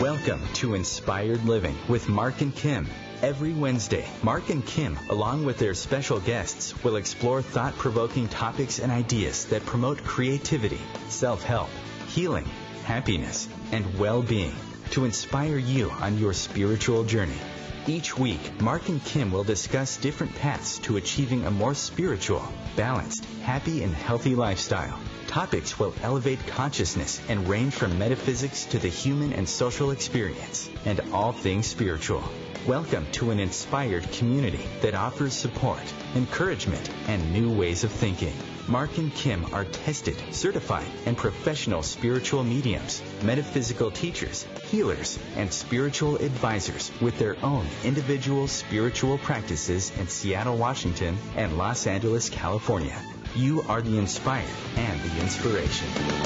Welcome to Inspired Living with Mark and Kim. Every Wednesday, Mark and Kim, along with their special guests, will explore thought-provoking topics and ideas that promote creativity, self-help, healing, happiness, and well-being to inspire you on your spiritual journey. Each week, Mark and Kim will discuss different paths to achieving a more spiritual, balanced, happy, and healthy lifestyle. Topics will elevate consciousness and range from metaphysics to the human and social experience, and all things spiritual. Welcome to an inspired community that offers support, encouragement, and new ways of thinking. Mark and Kim are tested, certified, and professional spiritual mediums, metaphysical teachers, healers, and spiritual advisors with their own individual spiritual practices in Seattle, Washington, and Los Angeles, California. You are the inspired and the inspiration.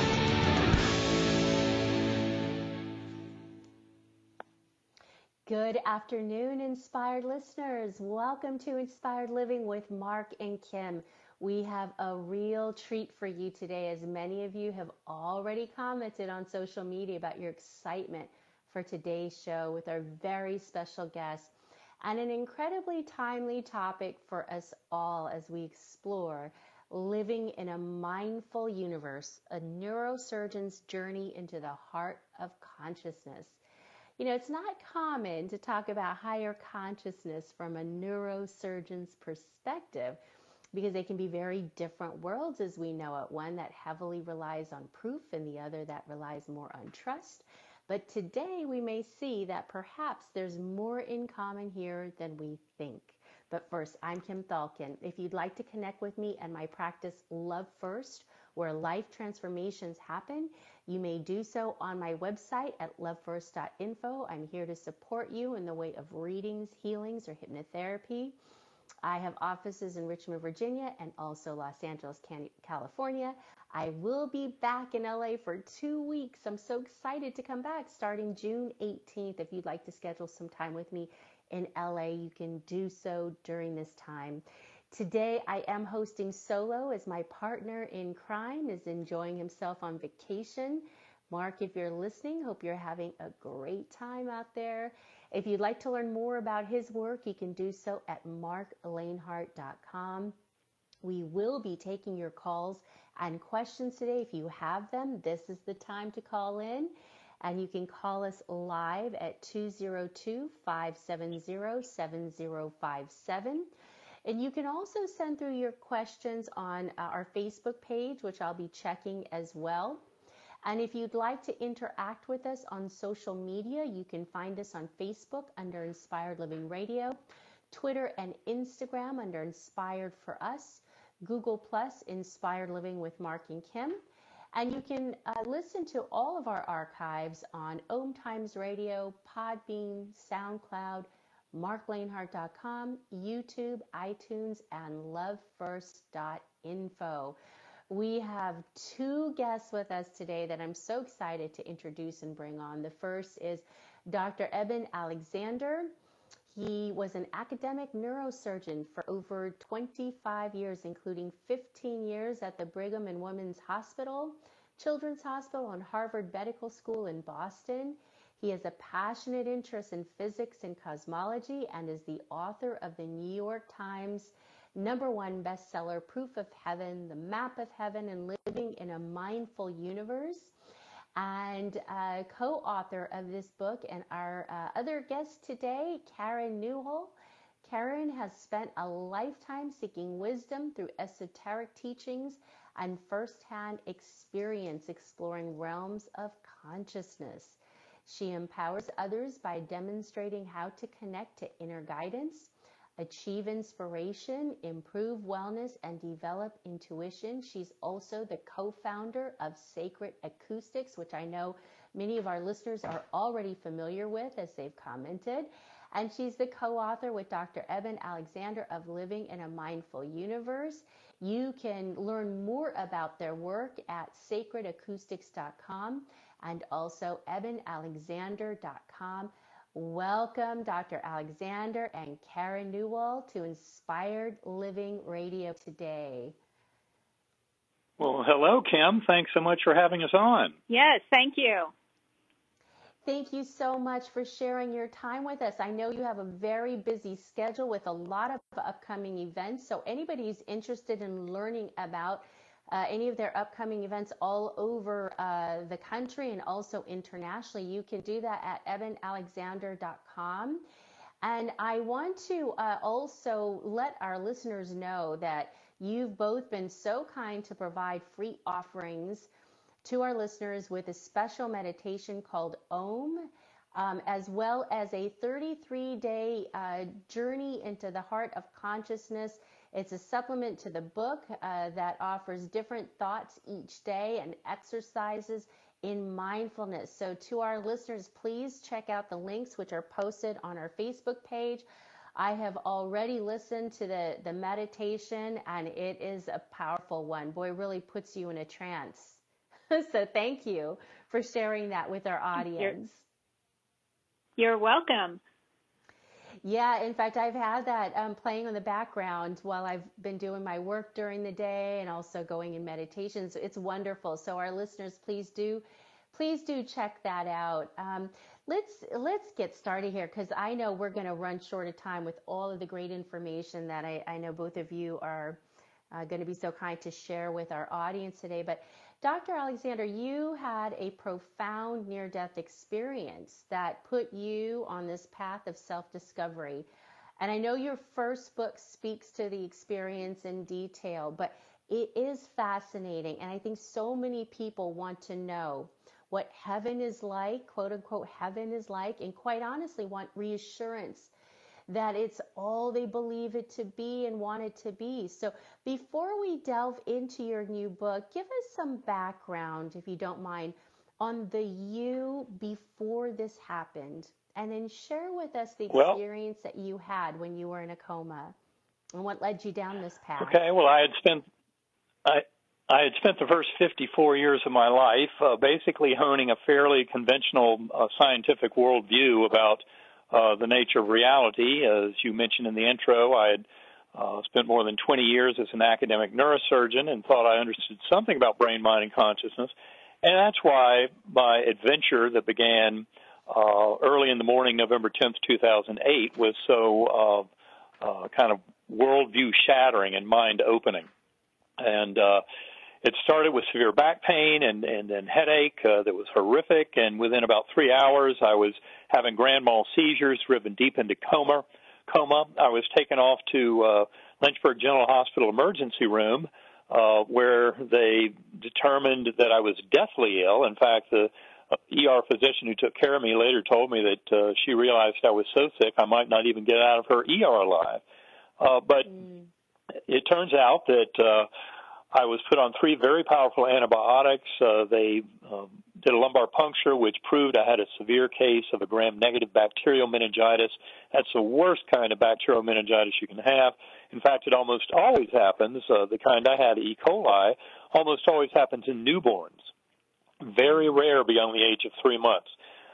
Good afternoon, inspired listeners. Welcome to Inspired Living with Mark and Kim. We have a real treat for you today, as many of you have already commented on social media about your excitement for today's show with our very special guest and an incredibly timely topic for us all as we explore living in a mindful universe, a neurosurgeon's journey into the heart of consciousness. You know, it's not common to talk about higher consciousness from a neurosurgeon's perspective because they can be very different worlds as we know it. One that heavily relies on proof and the other that relies more on trust. But today we may see that perhaps there's more in common here than we think. But first, I'm Kim Thalken. If you'd like to connect with me and my practice Love First, where life transformations happen, you may do so on my website at lovefirst.info. I'm here to support you in the way of readings, healings, or hypnotherapy. I have offices in Richmond, Virginia, and also Los Angeles, California. I will be back in LA for 2 weeks. I'm so excited to come back starting June 18th. If you'd like to schedule some time with me in LA, you can do so during this time. Today, I am hosting solo as my partner in crime is enjoying himself on vacation. Mark, if you're listening, hope you're having a great time out there. If you'd like to learn more about his work, you can do so at marklanehart.com. We will be taking your calls and questions today. If you have them, this is the time to call in. And you can call us live at 202-570-7057. And you can also send through your questions on our Facebook page, which I'll be checking as well. And if you'd like to interact with us on social media, you can find us on Facebook under Inspired Living Radio, Twitter and Instagram under Inspired for Us, Google Plus Inspired Living with Mark and Kim. And you can listen to all of our archives on Om Times Radio, Podbean, SoundCloud, marklanehart.com, YouTube, iTunes, and lovefirst.info. We have two guests with us today that I'm so excited to introduce and bring on. The first is Dr. Eben Alexander. He was an academic neurosurgeon for over 25 years, including 15 years at the Brigham and Women's Hospital, Children's Hospital, and Harvard Medical School in Boston. He has a passionate interest in physics and cosmology and is the author of the New York Times #1 bestseller, Proof of Heaven, The Map of Heaven, and Living in a Mindful Universe, and co-author of this book. And our other guest today, Karen Newell. Karen has spent a lifetime seeking wisdom through esoteric teachings and firsthand experience exploring realms of consciousness. She empowers others by demonstrating how to connect to inner guidance, achieve inspiration, improve wellness, and develop intuition. She's also the co-founder of Sacred Acoustics, which I know many of our listeners are already familiar with as they've commented. And she's the co-author with Dr. Eben Alexander of Living in a Mindful Universe. You can learn more about their work at sacredacoustics.com and also ebenalexander.com. Welcome, Dr. Alexander and Karen Newell, to Inspired Living Radio today. Well, hello, Kim. Thanks so much for having us on. Yes, thank you. Thank you so much for sharing your time with us. I know you have a very busy schedule with a lot of upcoming events. So anybody who's interested in learning about any of their upcoming events all over the country and also internationally, you can do that at evanalexander.com. And I want to also let our listeners know that you've both been so kind to provide free offerings to our listeners with a special meditation called Om, as well as a 33-day journey into the heart of consciousness. It's a supplement to the book that offers different thoughts each day and exercises in mindfulness. So to our listeners, please check out the links which are posted on our Facebook page. I have already listened to the meditation, and it is a powerful one. Boy, it really puts you in a trance. So thank you for sharing that with our audience. You're welcome. Yeah, in fact, I've had that playing on the background while I've been doing my work during the day and also going in meditation. So it's wonderful. So our listeners, please do check that out. Let's get started here, because I know we're going to run short of time with all of the great information that I know both of you are going to be so kind to share with our audience today. But Dr. Alexander, you had a profound near-death experience that put you on this path of self-discovery. And I know your first book speaks to the experience in detail, but it is fascinating. And I think so many people want to know what heaven is like, quote unquote, heaven is like, and quite honestly want reassurance that it's all they believe it to be and want it to be. So before we delve into your new book, give us some background, if you don't mind, on the you before this happened, and then share with us the experience that you had when you were in a coma and what led you down this path. Okay, well, I had spent the first 54 years of my life basically honing a fairly conventional scientific worldview about the nature of reality. As you mentioned in the intro, I had spent more than 20 years as an academic neurosurgeon and thought I understood something about brain, mind, and consciousness. And that's why my adventure that began early in the morning, November 10th, 2008, was so kind of worldview shattering and mind opening. And it started with severe back pain and headache that was horrific, and within about 3 hours I was having grand mal seizures, driven deep into coma. I was taken off to Lynchburg General Hospital emergency room where they determined that I was deathly ill. In fact, the ER physician who took care of me later told me that she realized I was so sick I might not even get out of her ER alive. But it turns out that I was put on 3 very powerful antibiotics. They did a lumbar puncture, which proved I had a severe case of a gram-negative bacterial meningitis. That's the worst kind of bacterial meningitis you can have. In fact, it almost always happens, the kind I had, E. coli, almost always happens in newborns. Very rare beyond the age of 3 months.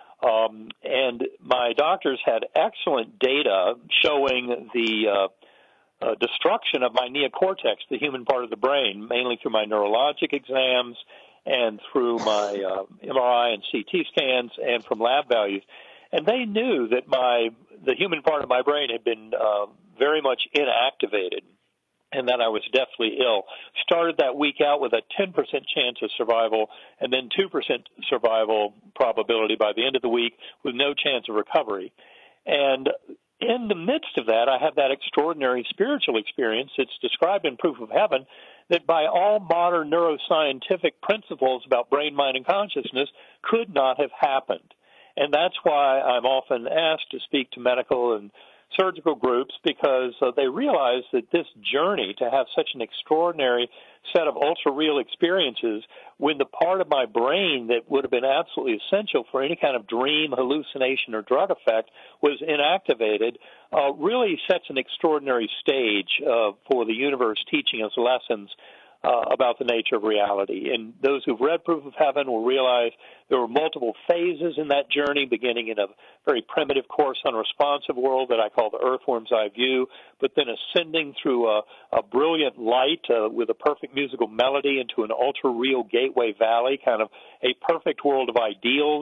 And my doctors had excellent data showing the destruction of my neocortex, the human part of the brain, mainly through my neurologic exams and through my MRI and CT scans and from lab values. And they knew that the human part of my brain had been very much inactivated and that I was deathly ill. Started that week out with a 10% chance of survival and then 2% survival probability by the end of the week with no chance of recovery. And in the midst of that, I had that extraordinary spiritual experience that's described in Proof of Heaven that by all modern neuroscientific principles about brain, mind, and consciousness could not have happened. And that's why I'm often asked to speak to medical and surgical groups, because they realize that this journey to have such an extraordinary set of ultra-real experiences when the part of my brain that would have been absolutely essential for any kind of dream, hallucination, or drug effect was inactivated really sets an extraordinary stage for the universe teaching us lessons about the nature of reality. And those who've read Proof of Heaven will realize there were multiple phases in that journey, beginning in a very primitive course unresponsive world that I call the earthworm's eye view, but then ascending through a brilliant light with a perfect musical melody into an ultra-real gateway valley, kind of a perfect world of ideals,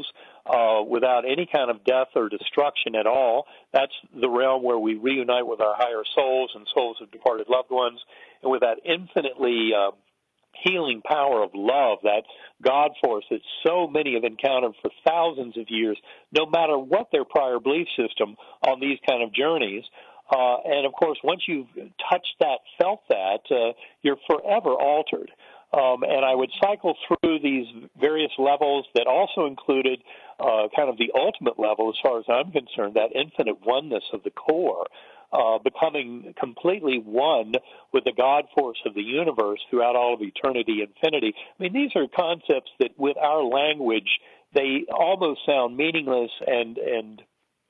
without any kind of death or destruction at all. That's the realm where we reunite with our higher souls and souls of departed loved ones, and with that infinitely healing power of love, that God force that so many have encountered for thousands of years, no matter what their prior belief system on these kind of journeys. And of course, once you've touched that, felt that, you're forever altered. And I would cycle through these various levels that also included kind of the ultimate level, as far as I'm concerned, that infinite oneness of the core, becoming completely one with the God force of the universe throughout all of eternity, infinity. I mean, these are concepts that with our language, they almost sound meaningless and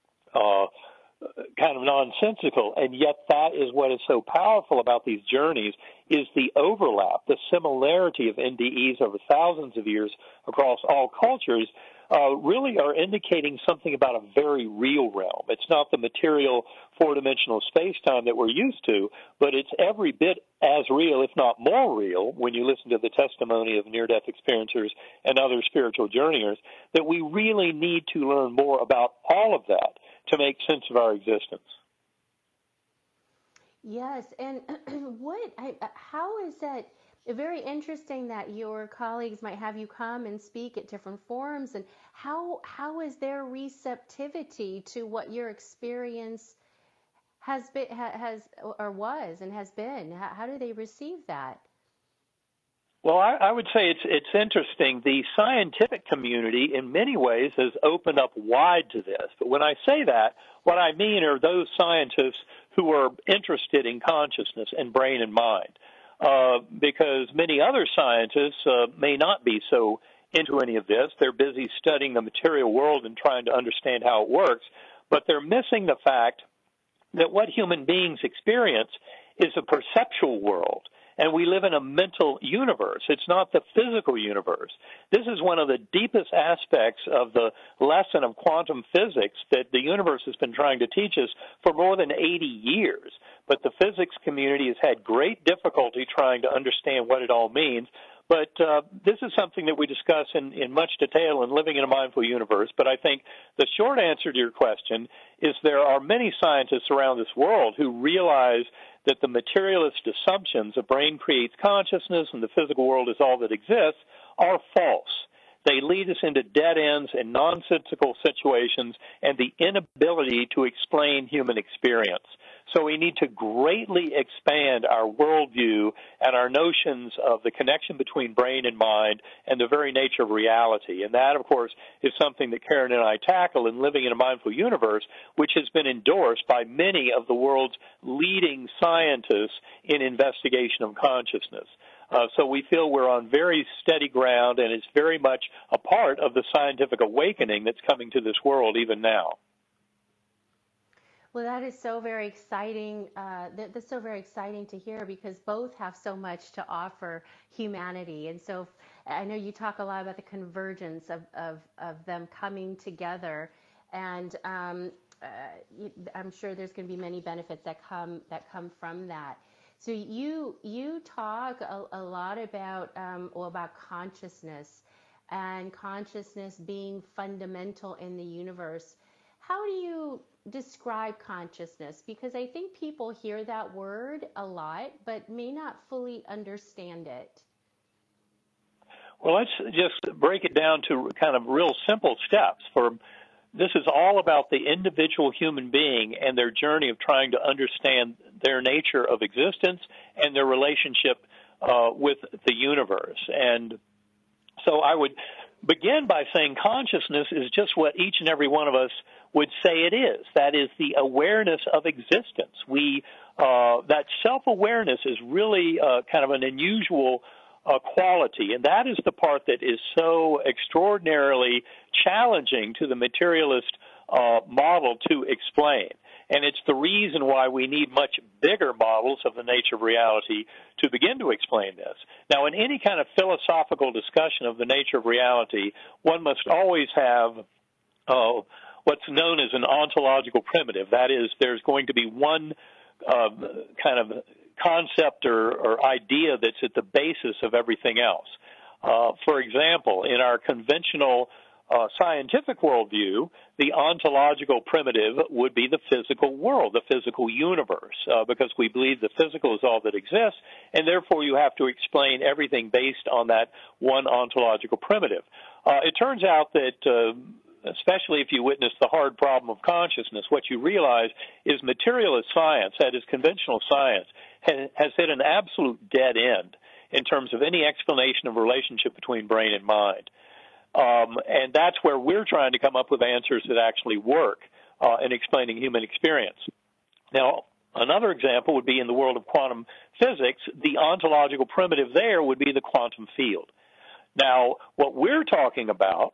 kind of nonsensical, and yet that is what is so powerful about these journeys, is the overlap, the similarity of NDEs over thousands of years across all cultures really are indicating something about a very real realm. It's not the material four-dimensional space-time that we're used to, but it's every bit as real, if not more real, when you listen to the testimony of near-death experiencers and other spiritual journeyers, that we really need to learn more about all of that to make sense of our existence. Yes, and how is that? Very interesting that your colleagues might have you come and speak at different forums, and how is their receptivity to what your experience has been, or was and has been? How do they receive that? Well, I would say it's interesting. The scientific community, in many ways, has opened up wide to this. But when I say that, what I mean are those scientists who are interested in consciousness and brain and mind. Because many other scientists may not be so into any of this. They're busy studying the material world and trying to understand how it works. But they're missing the fact that what human beings experience is a perceptual world. And we live in a mental universe. It's not the physical universe. This is one of the deepest aspects of the lesson of quantum physics that the universe has been trying to teach us for more than 80 years. But the physics community has had great difficulty trying to understand what it all means. But this is something that we discuss in much detail in Living in a Mindful Universe. But I think the short answer to your question is there are many scientists around this world who realize that the materialist assumptions a brain creates consciousness and the physical world is all that exists are false. They lead us into dead ends and nonsensical situations and the inability to explain human experience. So we need to greatly expand our worldview and our notions of the connection between brain and mind and the very nature of reality. And that, of course, is something that Karen and I tackle in Living in a Mindful Universe, which has been endorsed by many of the world's leading scientists in investigation of consciousness. So we feel we're on very steady ground, and it's very much a part of the scientific awakening that's coming to this world even now. Well, that is so very exciting. That's so very exciting to hear, because both have so much to offer humanity. And so I know you talk a lot about the convergence of them coming together, and I'm sure there's going to be many benefits that come from that. So you talk a lot about consciousness, and consciousness being fundamental in the universe. How do you describe consciousness? Because I think people hear that word a lot, but may not fully understand it. Well, let's just break it down to kind of real simple steps. This is all about the individual human being and their journey of trying to understand their nature of existence and their relationship with the universe. And so I would begin by saying consciousness is just what each and every one of us would say it is. That is the awareness of existence. That self-awareness is really kind of an unusual quality, and that is the part that is so extraordinarily challenging to the materialist model to explain. And it's the reason why we need much bigger models of the nature of reality to begin to explain this. Now, in any kind of philosophical discussion of the nature of reality, one must always have what's known as an ontological primitive. That is, there's going to be one kind of concept or idea that's at the basis of everything else. For example, in our conventional scientific worldview, the ontological primitive would be the physical world, the physical universe, because we believe the physical is all that exists, and therefore you have to explain everything based on that one ontological primitive. It turns out that especially if you witness the hard problem of consciousness, what you realize is materialist science, that is conventional science, has hit an absolute dead end in terms of any explanation of relationship between brain and mind. And that's where we're trying to come up with answers that actually work in explaining human experience. Now, another example would be in the world of quantum physics. The ontological primitive there would be the quantum field. Now, what we're talking about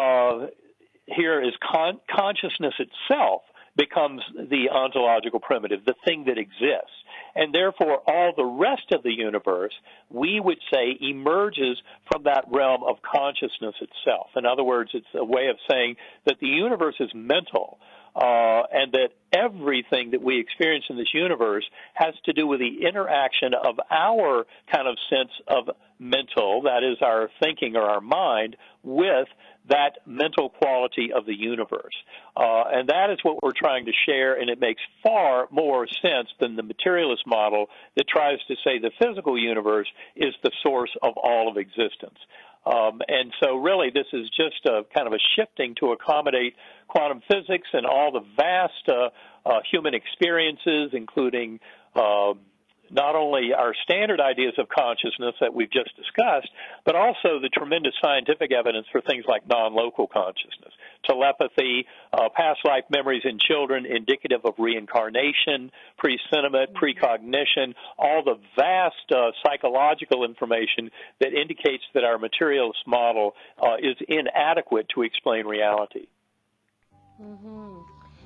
here is consciousness itself becomes the ontological primitive, the thing that exists. And therefore, all the rest of the universe, we would say, emerges from that realm of consciousness itself. In other words, it's a way of saying that the universe is mental, and that everything that we experience in this universe has to do with the interaction of our kind of sense of mental, that is our thinking or our mind, with that mental quality of the universe. And that is what we're trying to share, and it makes far more sense than the materialist model that tries to say the physical universe is the source of all of existence. And so really this is just a kind of a shifting to accommodate quantum physics and all the vast human experiences, including not only our standard ideas of consciousness that we've just discussed, but also the tremendous scientific evidence for things like non-local consciousness, telepathy, past life memories in children indicative of reincarnation, presentiment, precognition, all the vast psychological information that indicates that our materialist model is inadequate to explain reality. Mm-hmm.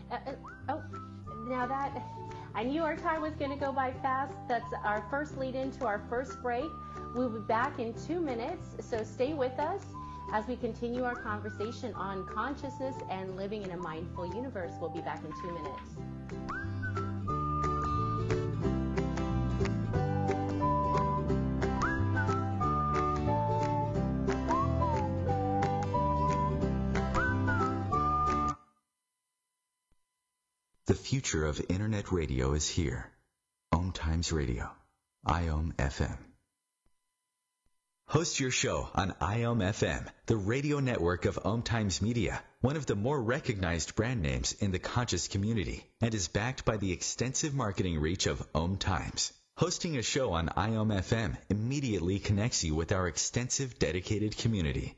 Now that... I knew our time was going to go by fast. That's our first lead into our first break. We'll be back in 2 minutes, so stay with us as we continue our conversation on consciousness and living in a mindful universe. We'll be back in 2 minutes. The future of Internet radio is here. Om Times Radio, IOM FM. Host your show on IOM FM, the radio network of Om Times Media, one of the more recognized brand names in the conscious community, and is backed by the extensive marketing reach of Om Times. Hosting a show on IOM FM immediately connects you with our extensive dedicated community.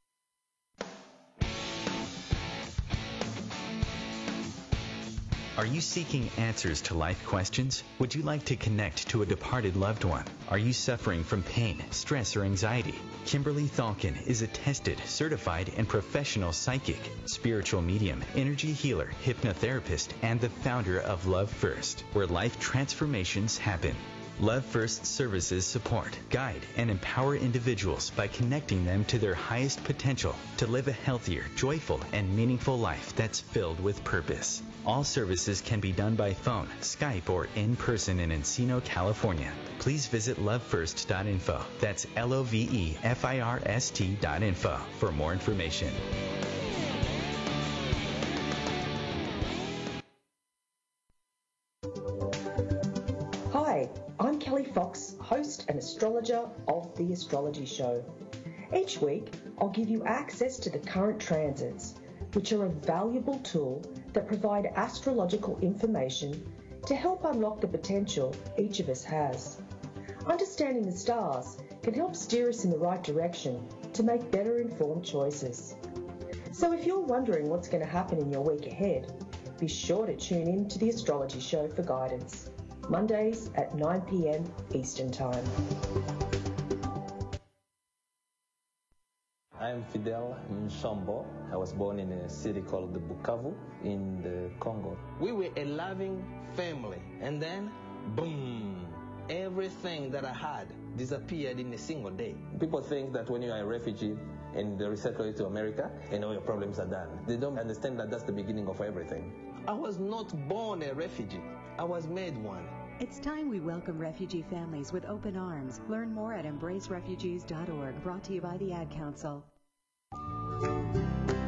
Are you seeking answers to life questions? Would you like to connect to a departed loved one? Are you suffering from pain, stress, or anxiety? Kimberly Thalkin is a tested, certified, and professional psychic, spiritual medium, energy healer, hypnotherapist, and the founder of Love First, where life transformations happen. Love First services support, guide, and empower individuals by connecting them to their highest potential to live a healthier, joyful, and meaningful life that's filled with purpose. All services can be done by phone, Skype, or in person in Encino, California. Please visit lovefirst.info. That's LOVEFIRST.info for more information. Hi, I'm Kelly Fox, host and astrologer of The Astrology Show. Each week, I'll give you access to the current transits, which are a valuable tool that provide astrological information to help unlock the potential each of us has. Understanding the stars can help steer us in the right direction to make better informed choices. So if you're wondering what's going to happen in your week ahead, be sure to tune in to The Astrology Show for guidance, Mondays at 9 p.m. Eastern Time. I'm Fidel Mshombo. I was born in a city called Bukavu in the Congo. We were a loving family, and then, boom, everything that I had disappeared in a single day. People think that when you are a refugee and they resettle you to America, and all your problems are done. They don't understand that that's the beginning of everything. I was not born a refugee. I was made one. It's time we welcome refugee families with open arms. Learn more at embracerefugees.org, brought to you by the Ad Council.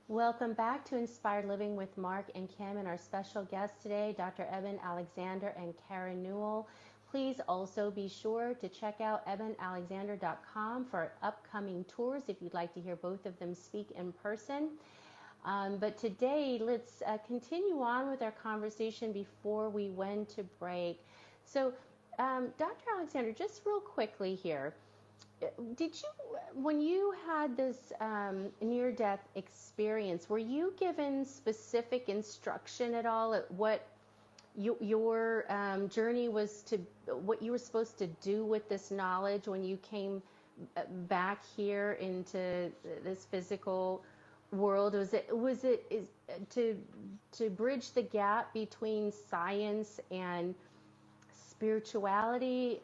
Welcome back to Inspired Living with Mark and Kim and our special guests today, Dr. Eben Alexander and Karen Newell. Please also be sure to check out ebenalexander.com for upcoming tours if you'd like to hear both of them speak in person. But today, let's continue on with our conversation before we went to break. So, Dr. Alexander, just real quickly here, did you, when you had this near-death experience, were you given specific instruction at all at what your journey was to, what you were supposed to do with this knowledge when you came back here into this physical world? Was it to bridge the gap between science and spirituality?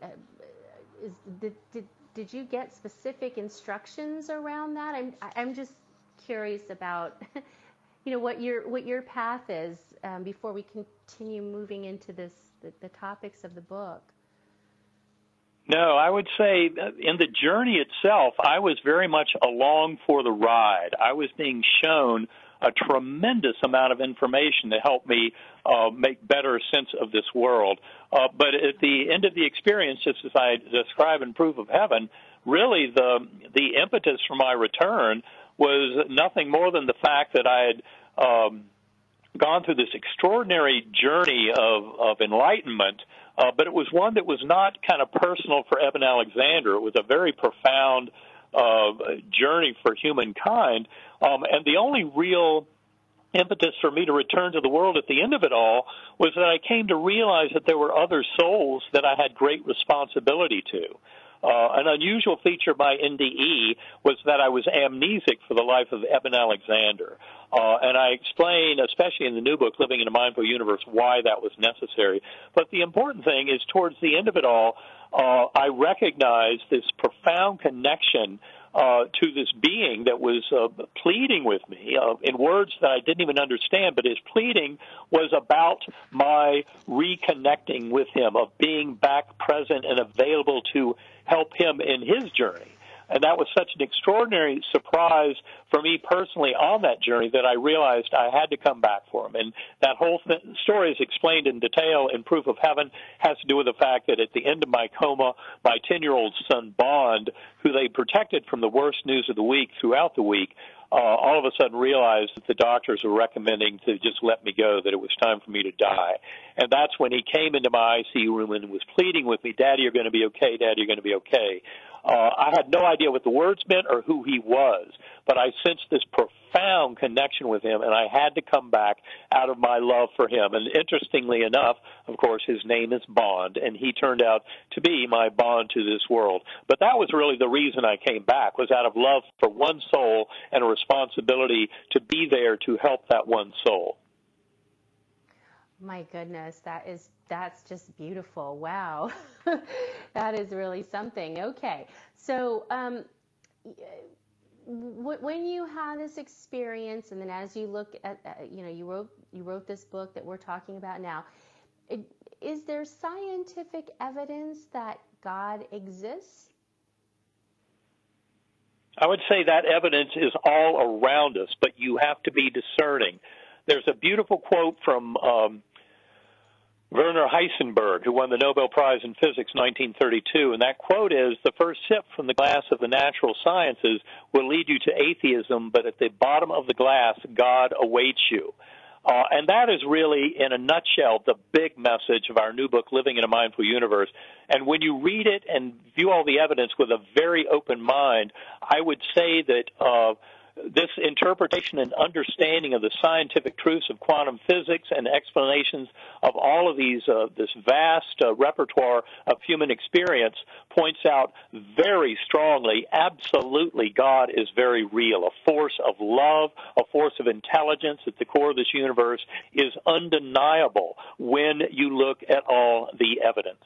Did you get specific instructions around that? I'm just curious about what your path is before we continue moving into the topics of the book. No, I would say in the journey itself, I was very much along for the ride. I was being shown a tremendous amount of information to help me make better sense of this world. But at the end of the experience, just as I describe in Proof of Heaven, really the impetus for my return was nothing more than the fact that I had gone through this extraordinary journey of enlightenment, but it was one that was not kind of personal for Eben Alexander. It was a very profound journey for humankind, and the only real impetus for me to return to the world at the end of it all was that I came to realize that there were other souls that I had great responsibility to. An unusual feature of my NDE was that I was amnesic for the life of Eben Alexander. And I explain, especially in the new book, Living in a Mindful Universe, why that was necessary. But the important thing is towards the end of it all, I recognized this profound connection to this being that was pleading with me in words that I didn't even understand, but his pleading was about my reconnecting with him, of being back present and available to help him in his journey. And that was such an extraordinary surprise for me personally on that journey that I realized I had to come back for him. And that whole story is explained in detail in Proof of Heaven, has to do with the fact that at the end of my coma, my 10-year-old son, Bond, who they protected from the worst news of the week throughout the week, all of a sudden realized that the doctors were recommending to just let me go, that it was time for me to die. And that's when he came into my ICU room and was pleading with me, Daddy, you're going to be okay, Daddy, you're going to be okay. I had no idea what the words meant or who he was, but I sensed this profound connection with him, and I had to come back out of my love for him. And interestingly enough, of course, his name is Bond, and he turned out to be my bond to this world. But that was really the reason I came back, was out of love for one soul and a responsibility to be there to help that one soul. My goodness, that's just beautiful. Wow. That is really something. Okay. So, when you had this experience, and then as you look at, you wrote this book that we're talking about now, is there scientific evidence that God exists? I would say that evidence is all around us, but you have to be discerning. There's a beautiful quote from Werner Heisenberg, who won the Nobel Prize in Physics in 1932, and that quote is, the first sip from the glass of the natural sciences will lead you to atheism, but at the bottom of the glass, God awaits you. And that is really, in a nutshell, the big message of our new book, Living in a Mindful Universe. And when you read it and view all the evidence with a very open mind, I would say that this interpretation and understanding of the scientific truths of quantum physics and explanations of all of these, this vast repertoire of human experience points out very strongly, absolutely, God is very real. A force of love, a force of intelligence at the core of this universe is undeniable when you look at all the evidence.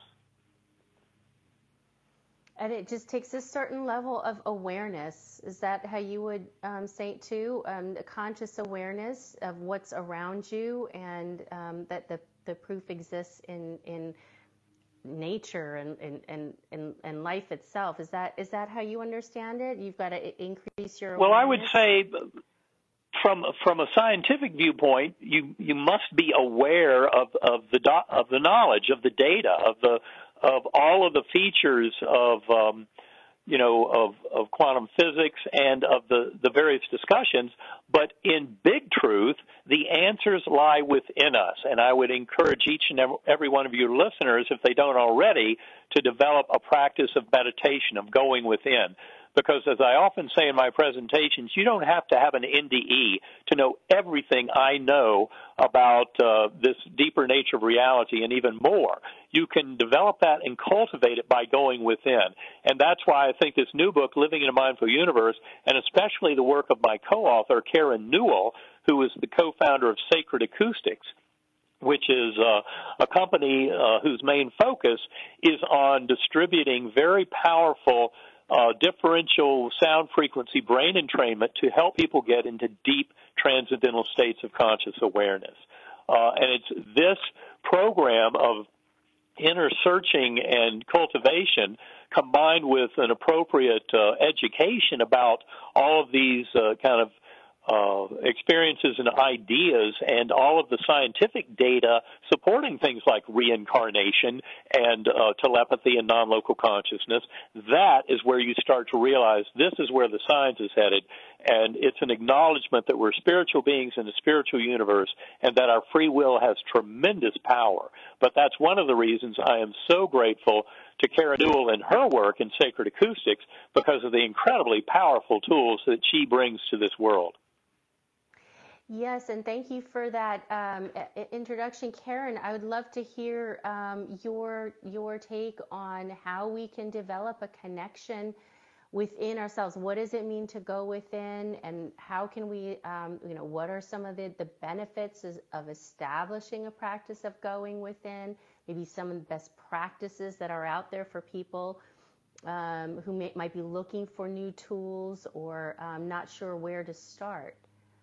And it just takes a certain level of awareness. Is that how you would say it too? A conscious awareness of what's around you, and that the proof exists in nature and life itself. Is that how you understand it? You've got to increase your awareness? Well, I would say from a scientific viewpoint, you must be aware of the knowledge, of the data, of all of the features of quantum physics and of the various discussions. But in big truth, the answers lie within us. And I would encourage each and every one of your listeners, if they don't already, to develop a practice of meditation, of going within. Because as I often say in my presentations, you don't have to have an NDE to know everything I know about this deeper nature of reality and even more. You can develop that and cultivate it by going within. And that's why I think this new book, Living in a Mindful Universe, and especially the work of my co-author, Karen Newell, who is the co-founder of Sacred Acoustics, which is a company whose main focus is on distributing very powerful differential sound frequency brain entrainment to help people get into deep transcendental states of conscious awareness. And it's this program of inner searching and cultivation combined with an appropriate education about all of these kind of experiences and ideas and all of the scientific data supporting things like reincarnation and telepathy and non-local consciousness. That is where you start to realize this is where the science is headed, and it's an acknowledgement that we're spiritual beings in a spiritual universe and that our free will has tremendous power. But that's one of the reasons I am so grateful to Karen Newell and her work in Sacred Acoustics, because of the incredibly powerful tools that she brings to this world. Yes, and thank you for that introduction, Karen. I would love to hear your take on how we can develop a connection within ourselves. What does it mean to go within, and how can we, what are some of the benefits of establishing a practice of going within? Maybe some of the best practices that are out there for people who might be looking for new tools or not sure where to start.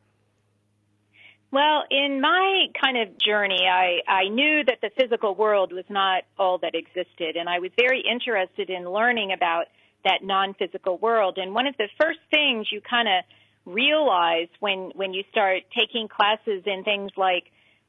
Well, in my kind of journey, I knew that the physical world was not all that existed, and I was very interested in learning about that non-physical world. And one of the first things you kind of realize when you start taking classes in things like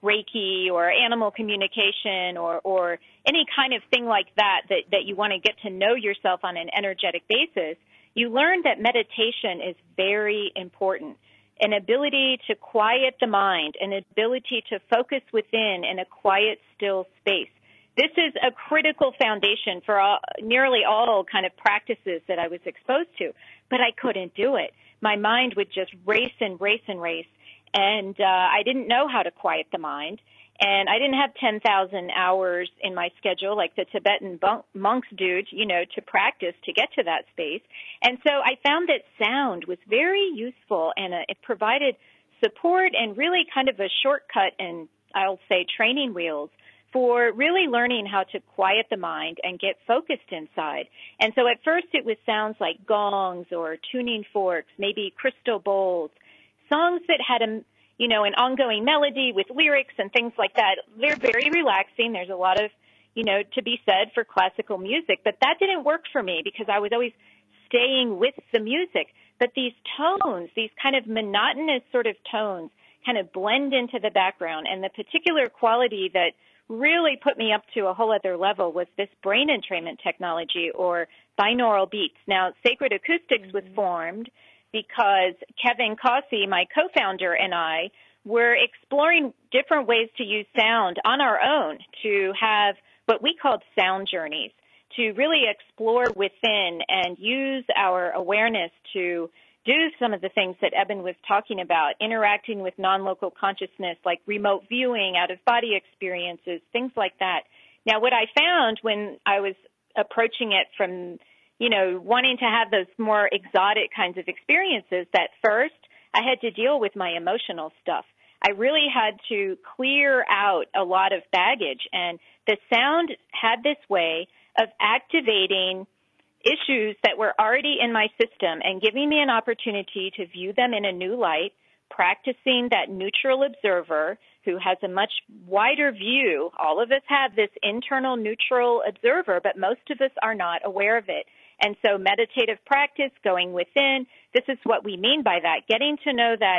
Reiki or animal communication or any kind of thing like that you want to get to know yourself on an energetic basis, you learn that meditation is very important. An ability to quiet the mind, an ability to focus within in a quiet, still space. This is a critical foundation for nearly all kind of practices that I was exposed to, but I couldn't do it. My mind would just race and race and race, and I didn't know how to quiet the mind. And I didn't have 10,000 hours in my schedule like the Tibetan monks do, to practice to get to that space. And so I found that sound was very useful, and it provided support and really kind of a shortcut and I'll say training wheels for really learning how to quiet the mind and get focused inside. And so at first it was sounds like gongs or tuning forks, maybe crystal bowls, songs that had an ongoing melody with lyrics and things like that. They're very relaxing. There's a lot of, to be said for classical music, but that didn't work for me because I was always staying with the music. But these tones, these kind of monotonous sort of tones kind of blend into the background. And the particular quality that really put me up to a whole other level was this brain entrainment technology or binaural beats. Now, Sacred Acoustics was formed because Kevin Cossey, my co-founder, and I were exploring different ways to use sound on our own to have what we called sound journeys, to really explore within and use our awareness to do some of the things that Eben was talking about, interacting with non-local consciousness like remote viewing, out-of-body experiences, things like that. Now, what I found when I was approaching it from wanting to have those more exotic kinds of experiences, that first I had to deal with my emotional stuff. I really had to clear out a lot of baggage, and the sound had this way of activating issues that were already in my system and giving me an opportunity to view them in a new light, practicing that neutral observer who has a much wider view. All of us have this internal neutral observer, but most of us are not aware of it. And so meditative practice, going within, this is what we mean by that, getting to know that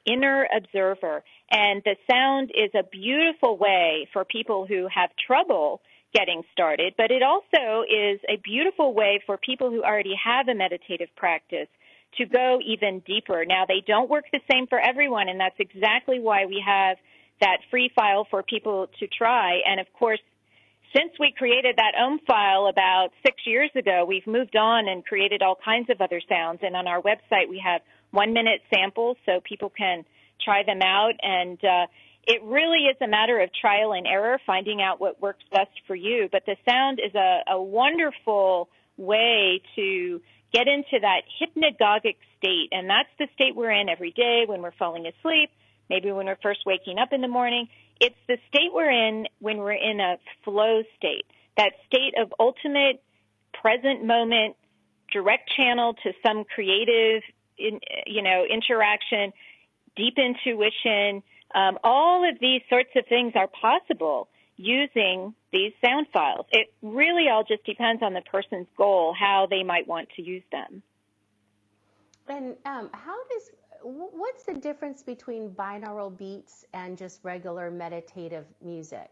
inner observer. And the sound is a beautiful way for people who have trouble getting started, but it also is a beautiful way for people who already have a meditative practice to go even deeper. Now, they don't work the same for everyone, and that's exactly why we have that free file for people to try. And, of course, since we created that Om file about 6 years ago, we've moved on and created all kinds of other sounds. And on our website, we have 1-minute samples so people can try them out. And it really is a matter of trial and error, finding out what works best for you. But the sound is a wonderful way to get into that hypnagogic state. And that's the state we're in every day when we're falling asleep, maybe when we're first waking up in the morning. It's the state we're in when we're in a flow state, that state of ultimate present moment, direct channel to some creative, interaction, deep intuition. All of these sorts of things are possible using these sound files. It really all just depends on the person's goal, how they might want to use them. And what's the difference between binaural beats and just regular meditative music?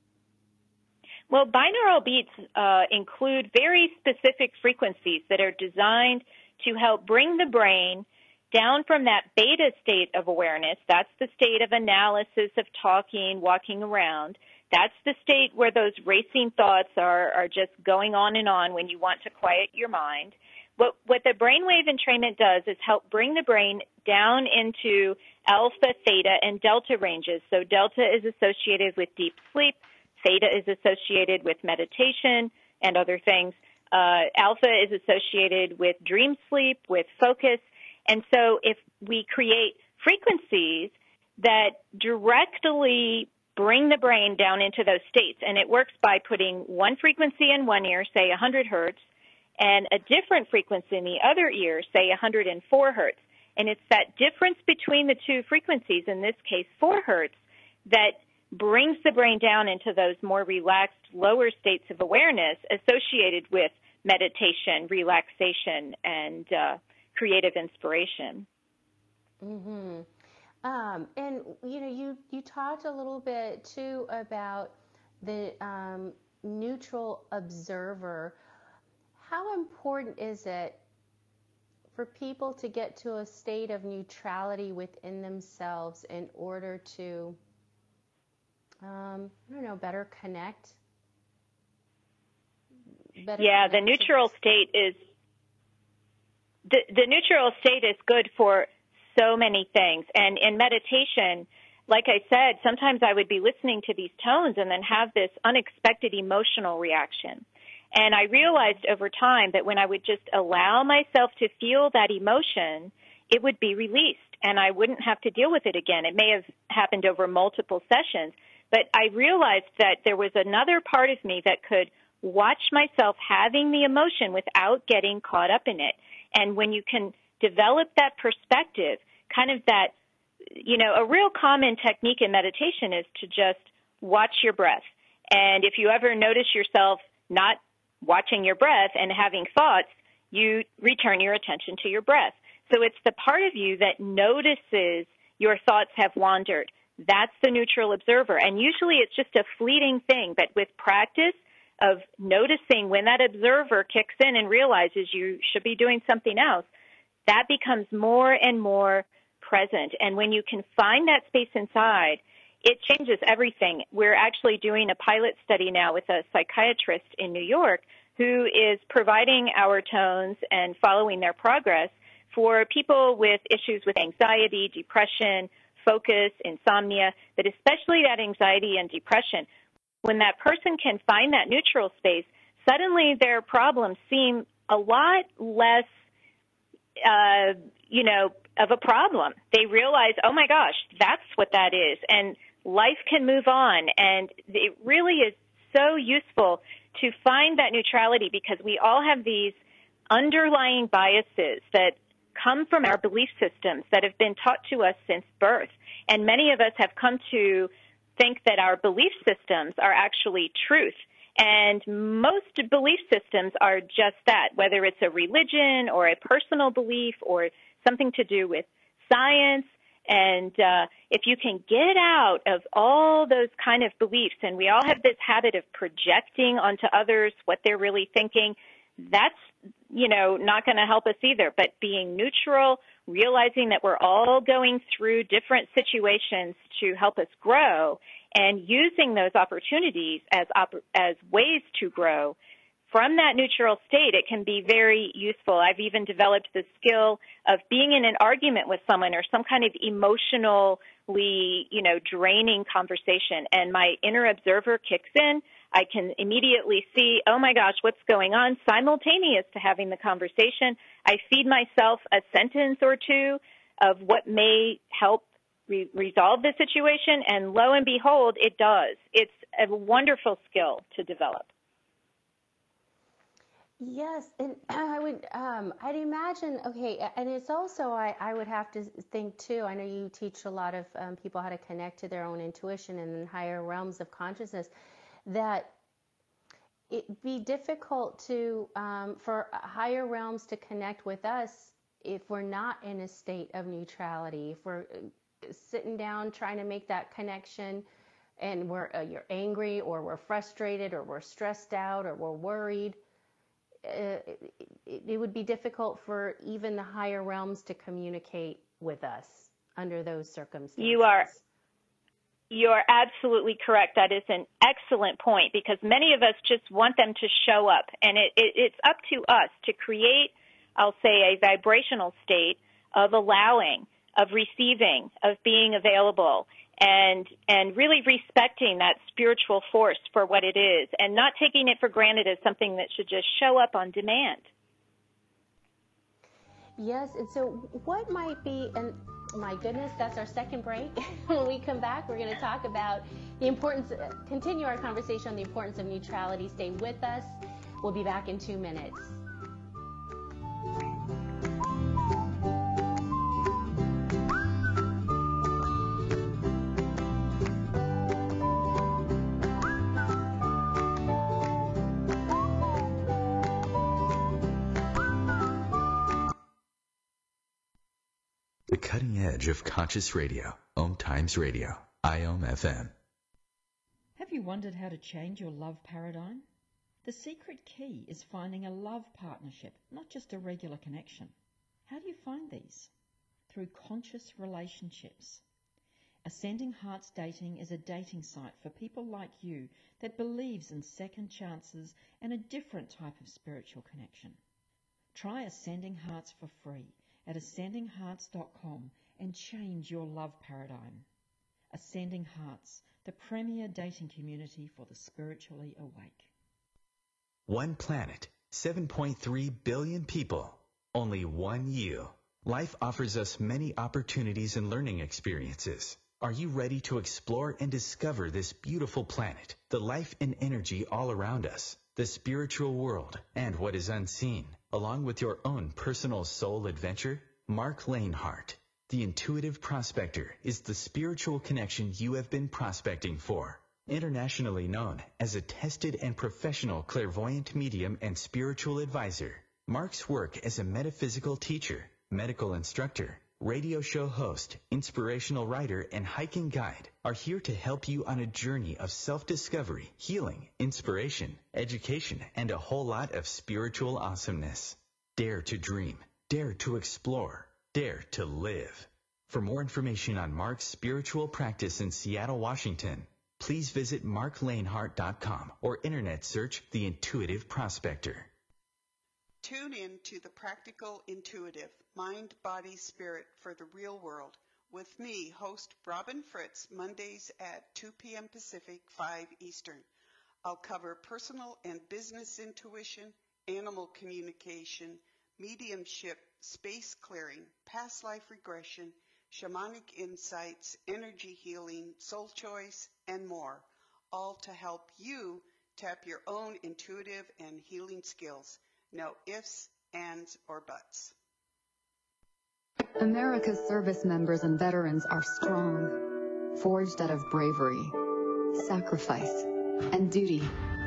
Well, binaural beats include very specific frequencies that are designed to help bring the brain down from that beta state of awareness. That's the state of analysis, of talking, walking around. That's the state where those racing thoughts are just going on and on when you want to quiet your mind. What the brainwave entrainment does is help bring the brain down into alpha, theta, and delta ranges. So delta is associated with deep sleep. Theta is associated with meditation and other things. Alpha is associated with dream sleep, with focus. And so if we create frequencies that directly bring the brain down into those states, and it works by putting one frequency in one ear, say 100 hertz, and a different frequency in the other ear, say 104 hertz. And it's that difference between the two frequencies, in this case 4 hertz, that brings the brain down into those more relaxed, lower states of awareness associated with meditation, relaxation, and creative inspiration. Mm-hmm. And, you talked a little bit, too, about the neutral observer. How important is it for people to get to a state of neutrality within themselves in order to, better connect? The neutral state is the neutral state is good for so many things. And in meditation, like I said, sometimes I would be listening to these tones and then have this unexpected emotional reaction. And I realized over time that when I would just allow myself to feel that emotion, it would be released and I wouldn't have to deal with it again. It may have happened over multiple sessions, but I realized that there was another part of me that could watch myself having the emotion without getting caught up in it. And when you can develop that perspective, kind of that, a real common technique in meditation is to just watch your breath. And if you ever notice yourself not watching your breath and having thoughts, you return your attention to your breath. So it's the part of you that notices your thoughts have wandered. That's the neutral observer. And usually it's just a fleeting thing, but with practice of noticing when that observer kicks in and realizes you should be doing something else, that becomes more and more present. And when you can find that space inside, it changes everything. We're actually doing a pilot study now with a psychiatrist in New York who is providing our tones and following their progress for people with issues with anxiety, depression, focus, insomnia, but especially that anxiety and depression. When that person can find that neutral space, suddenly their problems seem a lot less, of a problem. They realize, oh my gosh, that's what that is. And life can move on. And it really is so useful to find that neutrality because we all have these underlying biases that come from our belief systems that have been taught to us since birth. And many of us have come to think that our belief systems are actually truth. And most belief systems are just that, whether it's a religion or a personal belief or something to do with science. And if you can get out of all those kind of beliefs, and we all have this habit of projecting onto others what they're really thinking, that's, not going to help us either. But being neutral, realizing that we're all going through different situations to help us grow, and using those opportunities as ways to grow, from that neutral state, it can be very useful. I've even developed the skill of being in an argument with someone or some kind of emotionally, draining conversation, and my inner observer kicks in. I can immediately see, oh my gosh, what's going on, simultaneous to having the conversation. I feed myself a sentence or two of what may help resolve the situation, and lo and behold, it does. It's a wonderful skill to develop. Yes, and I'd imagine, okay, and it's also, I would have to think too, I know you teach a lot of people how to connect to their own intuition and in higher realms of consciousness, that it'd be difficult to, for higher realms to connect with us if we're not in a state of neutrality, if we're sitting down trying to make that connection and you're angry or we're frustrated or we're stressed out or we're worried. It would be difficult for even the higher realms to communicate with us under those circumstances. You are absolutely correct. That is an excellent point, because many of us just want them to show up, and it's up to us to create, I'll say, a vibrational state of allowing, of receiving, of being available, and really respecting that spiritual force for what it is, and not taking it for granted as something that should just show up on demand. Yes, and so what might be, and my goodness, that's our second break. When we come back, we're going to talk about the importance, continue our conversation on the importance of neutrality. Stay with us. We'll be back in 2 minutes. The cutting edge of conscious radio. Om Times Radio. IOM FM. Have you wondered how to change your love paradigm? The secret key is finding a love partnership, not just a regular connection. How do you find these? Through conscious relationships. Ascending Hearts Dating is a dating site for people like you that believes in second chances and a different type of spiritual connection. Try Ascending Hearts for free at ascendinghearts.com and change your love paradigm. Ascending Hearts, the premier dating community for the spiritually awake. One planet, 7.3 billion people, only one you. Life offers us many opportunities and learning experiences. Are you ready to explore and discover this beautiful planet, the life and energy all around us, the spiritual world, and what is unseen, along with your own personal soul adventure? Mark Lanehart, the intuitive prospector, is the spiritual connection you have been prospecting for. Internationally known as a tested and professional clairvoyant medium and spiritual advisor, Mark's work as a metaphysical teacher, medical instructor, radio show host, inspirational writer, and hiking guide are here to help you on a journey of self-discovery, healing, inspiration, education, and a whole lot of spiritual awesomeness. Dare to dream. Dare to explore. Dare to live. For more information on Mark's spiritual practice in Seattle, Washington, please visit marklanehart.com or internet search The Intuitive Prospector. Tune in to The Practical Intuitive, Mind, Body, Spirit for the Real World with me, host Robin Fritz, Mondays at 2 p.m. Pacific, 5 Eastern. I'll cover personal and business intuition, animal communication, mediumship, space clearing, past life regression, shamanic insights, energy healing, soul choice, and more, all to help you tap your own intuitive and healing skills. No ifs, ands, or buts. America's service members and veterans are strong, forged out of bravery, sacrifice, and duty.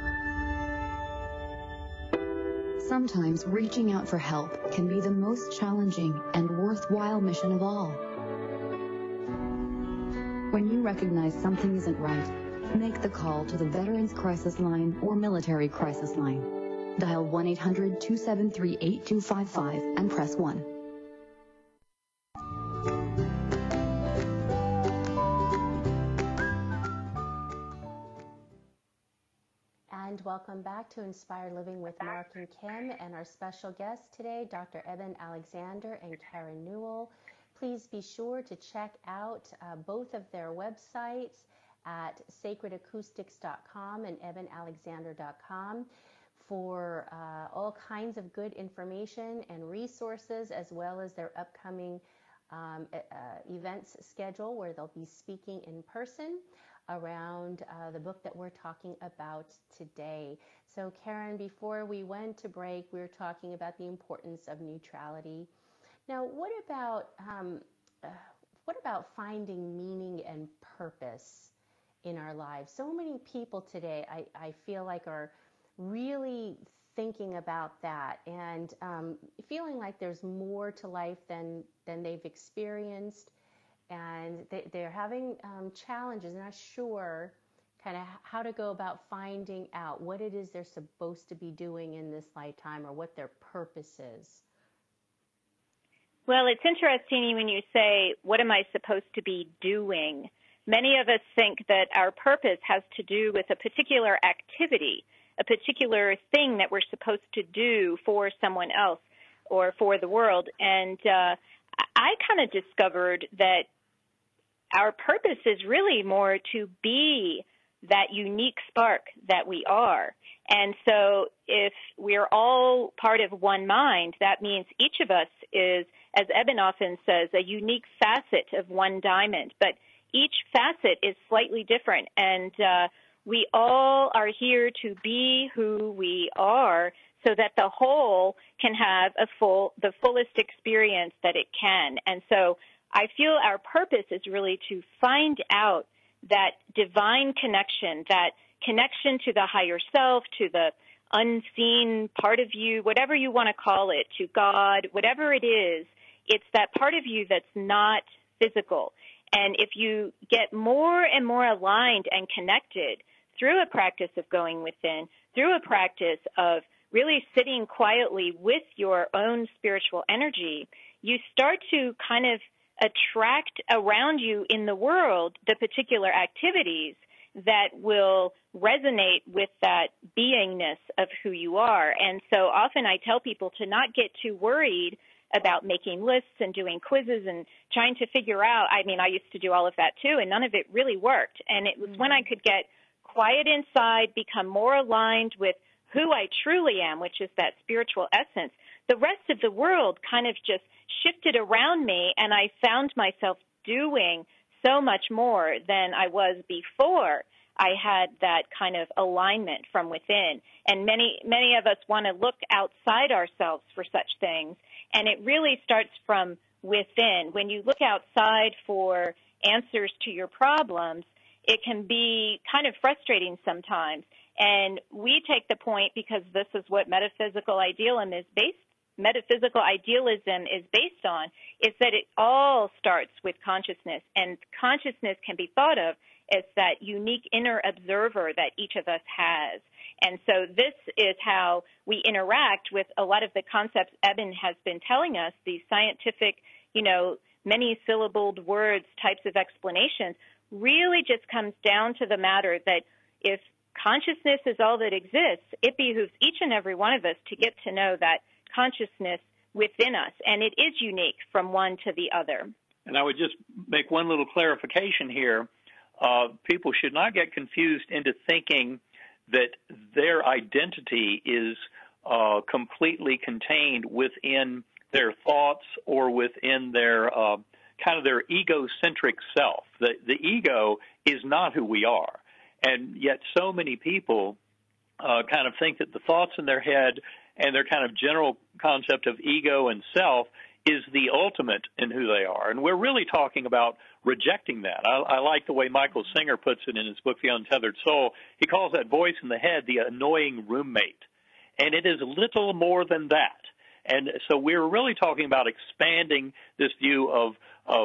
Sometimes reaching out for help can be the most challenging and worthwhile mission of all. When you recognize something isn't right, make the call to the Veterans Crisis Line or Military Crisis Line. Dial 1-800-273-8255 and press 1. And welcome back to Inspired Living with Mark and Kim and our special guests today, Dr. Eben Alexander and Karen Newell. Please be sure to check out both of their websites at sacredacoustics.com and ebenalexander.com for all kinds of good information and resources, as well as their upcoming events schedule where they'll be speaking in person around the book that we're talking about today. So Karen, before we went to break, we were talking about the importance of neutrality. Now, what about finding meaning and purpose in our lives? So many people today, I feel like, are really thinking about that and feeling like there's more to life than they've experienced. And they're having challenges, not sure kind of how to go about finding out what it is they're supposed to be doing in this lifetime or what their purpose is. Well, it's interesting when you say, what am I supposed to be doing? Many of us think that our purpose has to do with a particular activity, a particular thing that we're supposed to do for someone else or for the world. And I kind of discovered that our purpose is really more to be that unique spark that we are. And so if we're all part of one mind, that means each of us is, as Eben often says, a unique facet of one diamond. But each facet is slightly different. And we all are here to be who we are so that the whole can have the fullest experience that it can. And so I feel our purpose is really to find out that divine connection, that connection to the higher self, to the unseen part of you, whatever you want to call it, to God, whatever it is, it's that part of you that's not physical. And if you get more and more aligned and connected through a practice of going within, through a practice of really sitting quietly with your own spiritual energy, you start to kind of attract around you in the world the particular activities that will resonate with that beingness of who you are. And so often I tell people to not get too worried about making lists and doing quizzes and trying to figure out. I mean, I used to do all of that too, and none of it really worked. And it was when I could get quiet inside, become more aligned with who I truly am, which is that spiritual essence, the rest of the world kind of just shifted around me, and I found myself doing so much more than I was before I had that kind of alignment from within. And many of us want to look outside ourselves for such things, and it really starts from within. When you look outside for answers to your problems, it can be kind of frustrating sometimes. And we take the point, because this is what metaphysical idealism is based on, is that it all starts with consciousness. And consciousness can be thought of as that unique inner observer that each of us has. And so this is how we interact with a lot of the concepts Eben has been telling us, these scientific, many-syllabled words types of explanations, really just comes down to the matter that if consciousness is all that exists, it behooves each and every one of us to get to know that consciousness within us, and it is unique from one to the other. And I would just make one little clarification here. People should not get confused into thinking that their identity is completely contained within their thoughts or within their kind of their egocentric self. The ego is not who we are. And yet so many people kind of think that the thoughts in their head and their kind of general concept of ego and self is the ultimate in who they are. And we're really talking about rejecting that. I like the way Michael Singer puts it in his book, The Untethered Soul. He calls that voice in the head the annoying roommate. And it is little more than that. And so we're really talking about expanding this view of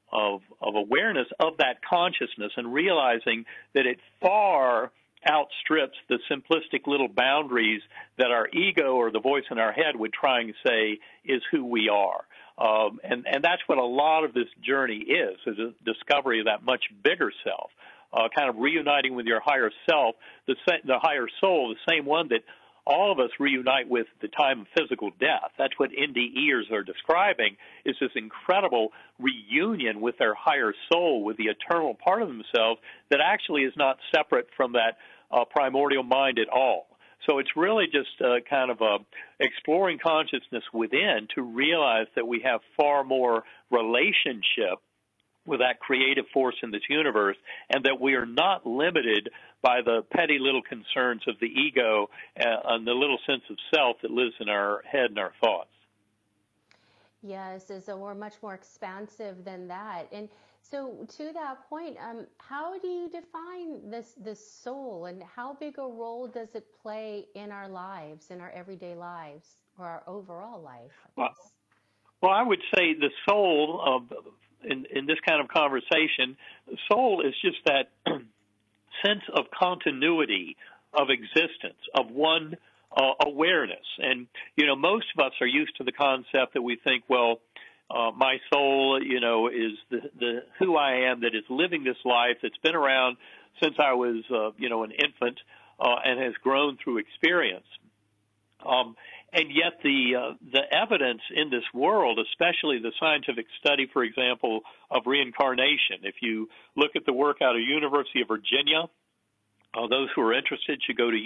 awareness of that consciousness and realizing that it far outstrips the simplistic little boundaries that our ego or the voice in our head would try and say is who we are. And that's what a lot of this journey is a discovery of that much bigger self, kind of reuniting with your higher self, the higher soul, the same one that all of us reunite with at the time of physical death. That's what NDEers are describing, is this incredible reunion with their higher soul, with the eternal part of themselves that actually is not separate from that primordial mind at all. So it's really just kind of exploring consciousness within to realize that we have far more relationship with that creative force in this universe, and that we are not limited by the petty little concerns of the ego and the little sense of self that lives in our head and our thoughts. Yes, so we're much more expansive than that. And so to that point, how do you define this soul, and how big a role does it play in our lives, in our everyday lives, or our overall life, I guess? Well, I would say the soul in this kind of conversation, soul is just that sense of continuity of existence, of one awareness. And, most of us are used to the concept that we think, well, my soul, is the who I am that is living this life that's been around since I was, an infant and has grown through experience. And yet the evidence in this world, especially the scientific study, for example, of reincarnation, if you look at the work out of University of Virginia, those who are interested should go to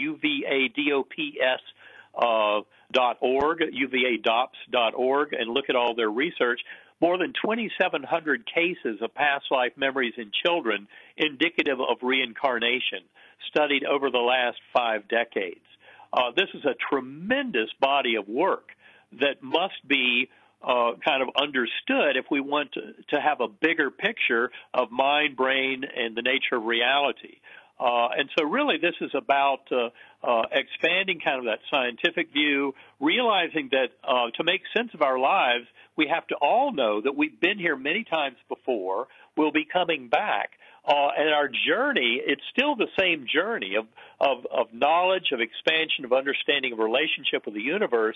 uvadops.org, and look at all their research. More than 2,700 cases of past life memories in children indicative of reincarnation studied over the last 5 decades. This is a tremendous body of work that must be kind of understood if we want to have a bigger picture of mind, brain, and the nature of reality. And so really this is about expanding kind of that scientific view, realizing that to make sense of our lives, we have to all know that we've been here many times before, we'll be coming back. And our journey, it's still the same journey of knowledge, of expansion, of understanding of relationship with the universe,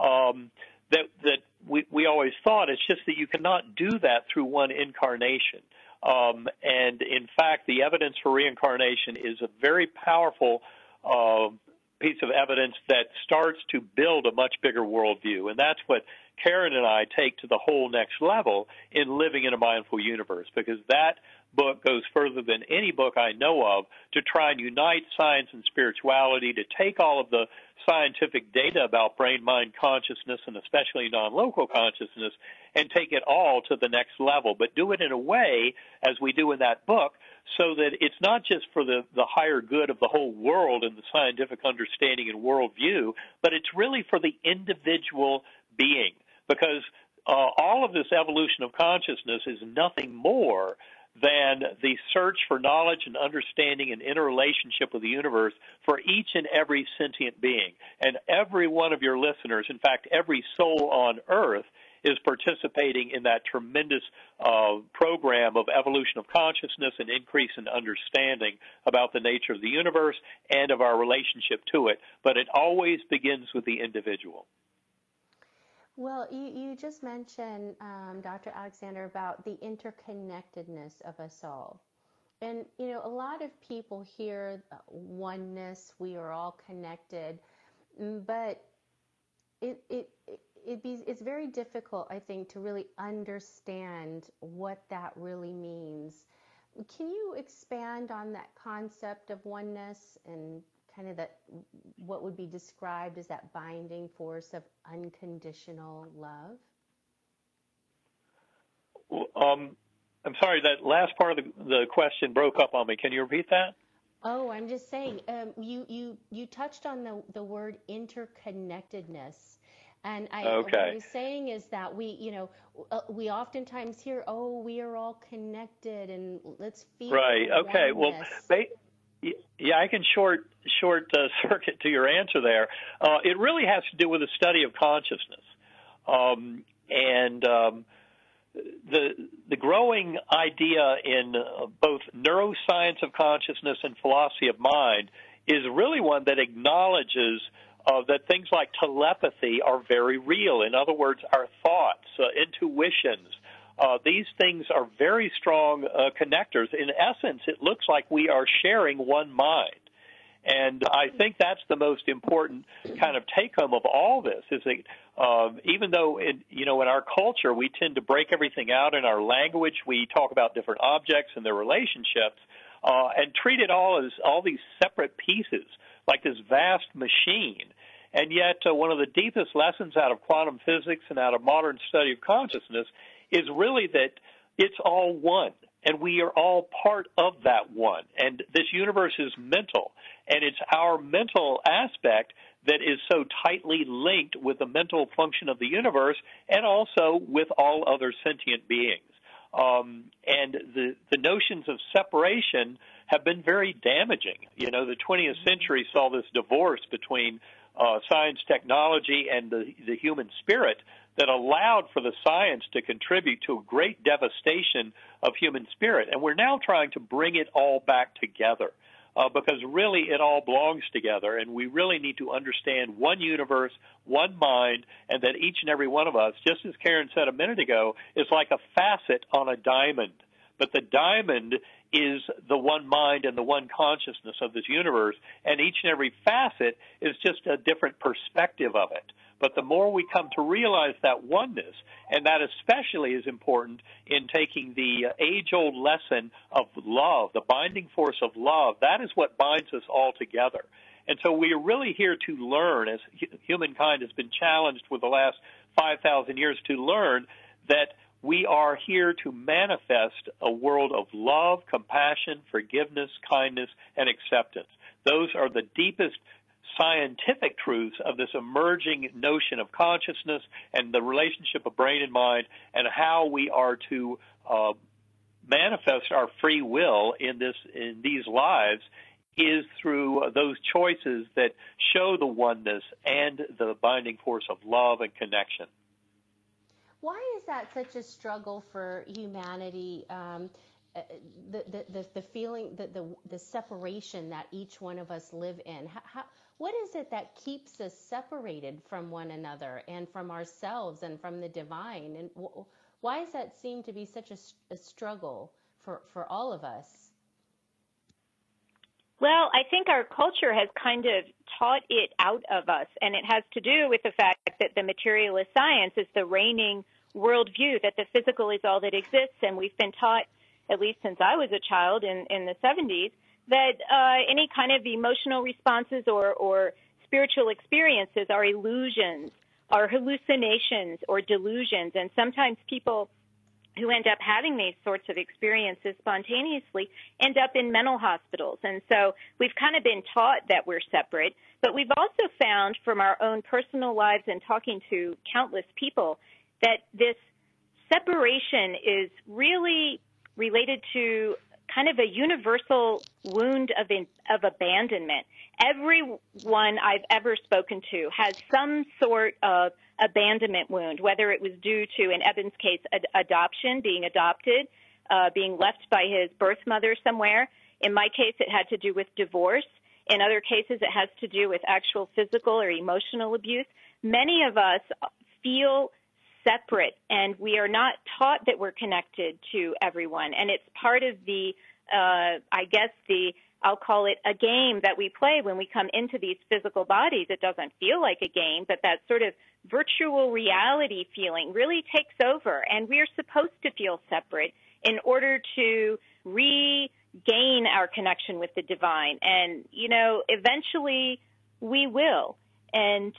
that we always thought. It's just that you cannot do that through one incarnation. And in fact, the evidence for reincarnation is a very powerful piece of evidence that starts to build a much bigger worldview. And that's what Karen and I take to the whole next level in Living in a Mindful Universe, because that book goes further than any book I know of to try and unite science and spirituality, to take all of the scientific data about brain, mind, consciousness, and especially non-local consciousness, and take it all to the next level, but do it in a way, as we do in that book, so that it's not just for the higher good of the whole world and the scientific understanding and worldview, but it's really for the individual being, because all of this evolution of consciousness is nothing more than the search for knowledge and understanding and interrelationship with the universe for each and every sentient being. And every one of your listeners, in fact, every soul on earth, is participating in that tremendous program of evolution of consciousness and increase in understanding about the nature of the universe and of our relationship to it. But it always begins with the individual. Well, you just mentioned, Dr. Alexander, about the interconnectedness of us all. And, a lot of people hear oneness, we are all connected, but it's very difficult, I think, to really understand what that really means. Can you expand on that concept of oneness and kind of that what would be described as that binding force of unconditional love? I'm sorry, that last part of the question broke up on me. Can you repeat that? Oh, I'm just saying, you touched on the word interconnectedness. And what I was saying is that we oftentimes hear, we are all connected, and let's feel right. Okay. oneness. Well, yeah, I can short circuit to your answer there. It really has to do with the study of consciousness, and the growing idea in both neuroscience of consciousness and philosophy of mind is really one that acknowledges that things like telepathy are very real. In other words, our thoughts, intuitions, these things are very strong connectors. In essence, it looks like we are sharing one mind. And I think that's the most important kind of take-home of all this, is that even though, in our culture we tend to break everything out in our language, we talk about different objects and their relationships, and treat it all as all these separate pieces, like this vast machine. And yet one of the deepest lessons out of quantum physics and out of modern study of consciousness is really that it's all one, and we are all part of that one. And this universe is mental, and it's our mental aspect that is so tightly linked with the mental function of the universe and also with all other sentient beings. And the notions of separation have been very damaging. The 20th century saw this divorce between science, technology, and the human spirit that allowed for the science to contribute to a great devastation of human spirit. And we're now trying to bring it all back together because really it all belongs together, and we really need to understand one universe, one mind, and that each and every one of us, just as Karen said a minute ago, is like a facet on a diamond. But the diamond is the one mind and the one consciousness of this universe, and each and every facet is just a different perspective of it. But the more we come to realize that oneness, and that especially is important in taking the age-old lesson of love, the binding force of love, that is what binds us all together. And so we are really here to learn, as humankind has been challenged for the last 5,000 years to learn, that we are here to manifest a world of love, compassion, forgiveness, kindness, and acceptance. Those are the deepest scientific truths of this emerging notion of consciousness and the relationship of brain and mind, and how we are to manifest our free will in these lives is through those choices that show the oneness and the binding force of love and connection. Why is that such a struggle for humanity? The feeling, the separation that each one of us live in. What is it that keeps us separated from one another and from ourselves and from the divine? And why does that seem to be such a struggle for all of us? Well, I think our culture has kind of taught it out of us, and it has to do with the fact that the materialist science is the reigning worldview, that the physical is all that exists, and we've been taught, at least since I was a child in the 70s, that any kind of emotional responses or spiritual experiences are illusions, are hallucinations or delusions, and sometimes people who end up having these sorts of experiences spontaneously end up in mental hospitals. And so we've kind of been taught that we're separate, but we've also found from our own personal lives and talking to countless people that this separation is really related to kind of a universal wound of abandonment. Everyone I've ever spoken to has some sort of abandonment wound, whether it was due to, in Eben's case, adoption, being adopted, being left by his birth mother somewhere. In my case, it had to do with divorce. In other cases, it has to do with actual physical or emotional abuse. Many of us feel separate, and we are not taught that we're connected to everyone. And it's part of the, I'll call it a game that we play when we come into these physical bodies. It doesn't feel like a game, but that sort of virtual reality feeling really takes over, and we're supposed to feel separate in order to regain our connection with the divine. And, eventually we will. And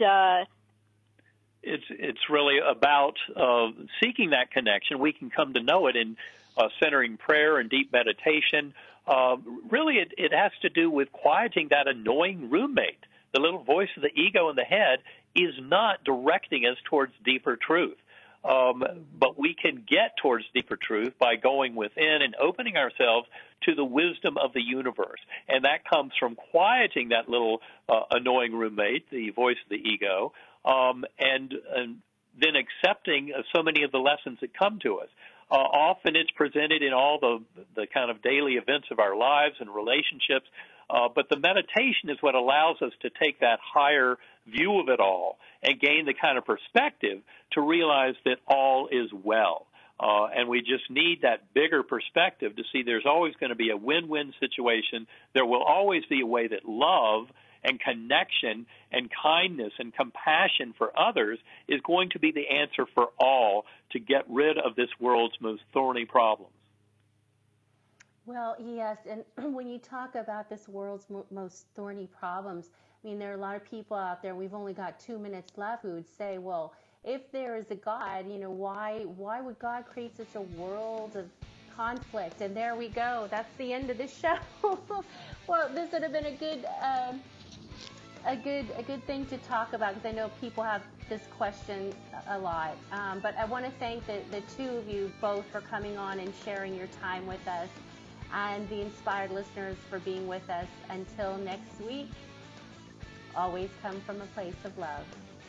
it's really about seeking that connection. We can come to know it in centering prayer and deep meditation. Really, it has to do with quieting that annoying roommate. The little voice of the ego in the head is not directing us towards deeper truth. But we can get towards deeper truth by going within and opening ourselves to the wisdom of the universe. And that comes from quieting that little annoying roommate, the voice of the ego, and than accepting so many of the lessons that come to us. Often it's presented in all the kind of daily events of our lives and relationships, but the meditation is what allows us to take that higher view of it all and gain the kind of perspective to realize that all is well. And we just need that bigger perspective to see there's always going to be a win-win situation. There will always be a way that love and connection and kindness and compassion for others is going to be the answer for all to get rid of this world's most thorny problems. Well, yes, and when you talk about this world's most thorny problems, I mean, there are a lot of people out there, we've only got 2 minutes left, who would say, well, if there is a God, why would God create such a world of conflict? And there we go. That's the end of this show. Well, this would have been a good thing to talk about, because I know people have this question a lot. But I want to thank the two of you both for coming on and sharing your time with us, and the Inspired listeners for being with us. Until next week, always come from a place of love.